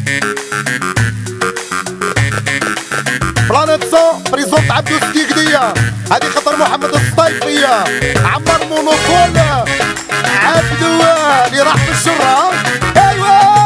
بلانيت صو بريزونت عبدو سكيكدية هادي خطر محمد السطيفية عمر مونوكول عبدو اللي راح في الشرة. ايوه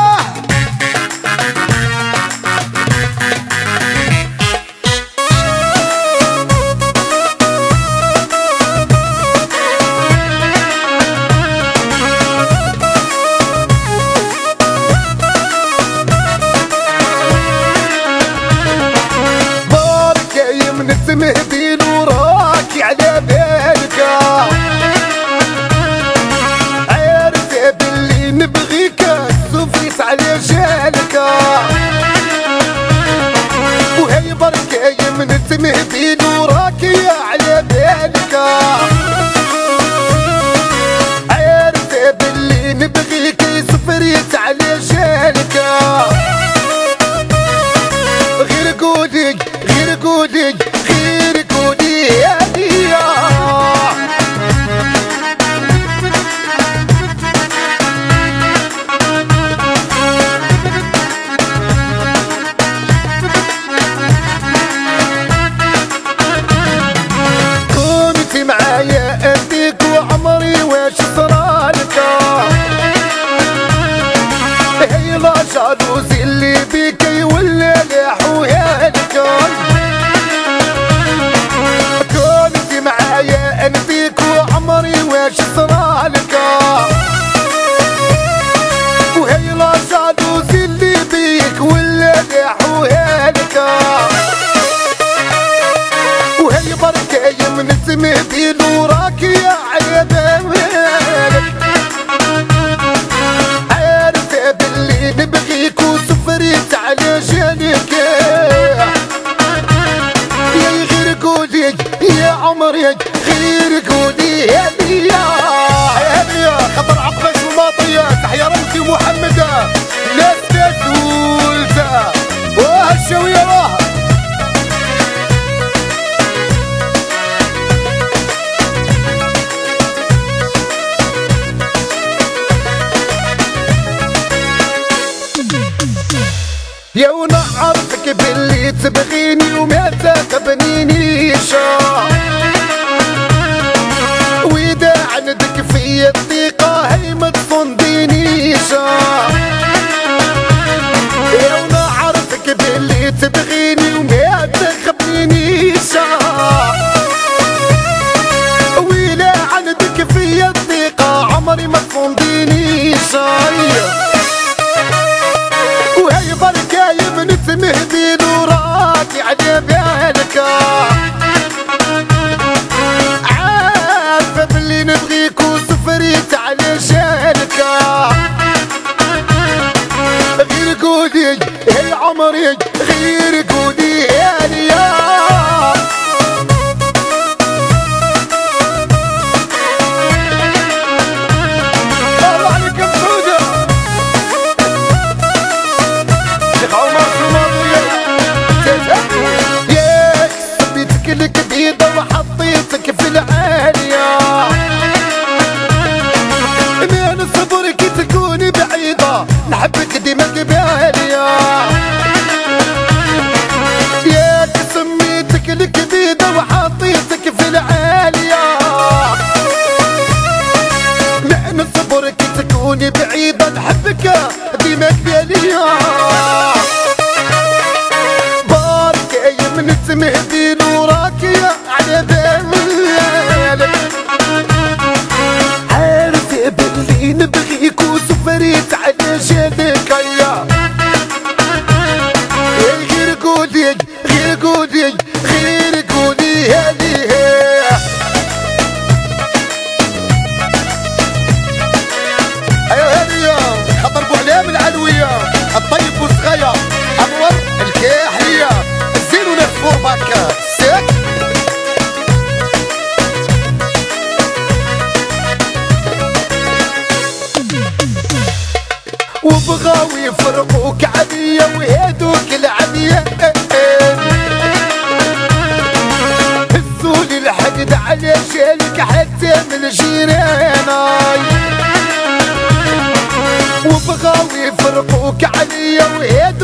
مهدين وراكي على بالك عارف باللي نبغيك سوفيت على جالك وهي بركة من مهدين وراكي على بالك عارف باللي نبغيك سفريت على جالك غير قولي غير قولي غير قولي يا ديا كنتي معايا انتيك وعمري واش صرالك هي لا جالوزي اللي بيك ولا لا حوالك كنتي معايا انتيك وعمري واش صرالك وهي لا جالوزي اللي بيك ولا لا حوالك وهي بركة من التمهدين وراكي على بالك عارف باللي نبغيك وسفريت على جالك يا غير قولي يا عمري غير قولي يا ليا يا ليا خطر عقباش الماطية تحيا روسي محمد لا تولتا وهالشوية راه يا ونعرفك باللي تبغيني وما تقبنينيش واذا عندك في الثقة هي ما تصندينيش يا ونعرفك باللي تبغيني وما تقبنينيش واذا عندك في الثقة عمري ما تصندينيش وهي بركاية من تمهدين وراكي على بالك عارفة باللي نبغيك وسفريت على جالك غير قولي يا عمري غير قولي يا ليا الله عليك مسعودة ياك سميتك الكبيدة وحطيتك في العالية من صبرك تكوني بعيدة نحبك ديما قبالية ياك سميتك الكبيدة وحطيتك في العالية من صبرك تكوني بعيدة نحبك ديما قبالية من تمهدين وراكي على بالك عارف باللي نبغيك وسفريت على جالك يا غير قولي غير قولي غير قولي يا ليه ايوا هادي خطر بوعلام العلوية الطيب وصغير انور الكاحلية فورباك سيك وبغاو يفرقوك عليا وهادوك العليا هزولي الحقد على جالك حتى من جيراناي وبغاو يفرقوك عليا وهادوك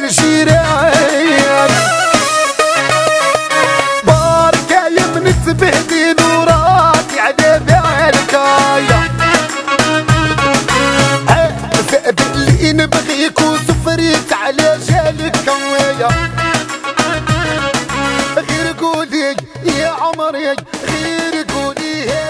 الجيران. باركة يمن تبهدي نوراتي على بالكايا باللي نبغيك وسفريت على جالك كويا. غير قولي يا عمري غير قولي